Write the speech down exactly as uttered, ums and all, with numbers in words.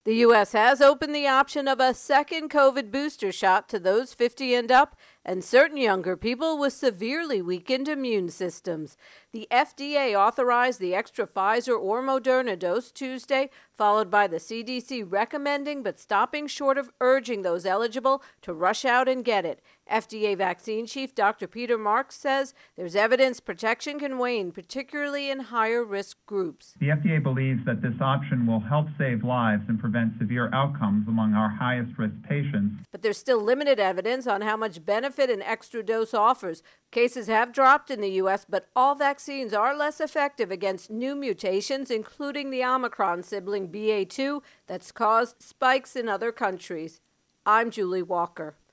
The U S has opened the option of a second COVID booster shot to those fifty and up and certain younger people with severely weakened immune systems. The F D A authorized the extra Pfizer or Moderna dose Tuesday, followed by the C D C recommending but stopping short of urging those eligible to rush out and get it. F D A vaccine chief Doctor Peter Marks says there's evidence protection can wane, particularly in higher risk groups. The F D A believes that this option will help save lives and prevent severe outcomes among our highest risk patients. But there's still limited evidence on how much benefit an extra dose offers. Cases have dropped in the U S, but all vaccines are less effective against new mutations, including the Omicron sibling B A two that's caused spikes in other countries. I'm Julie Walker.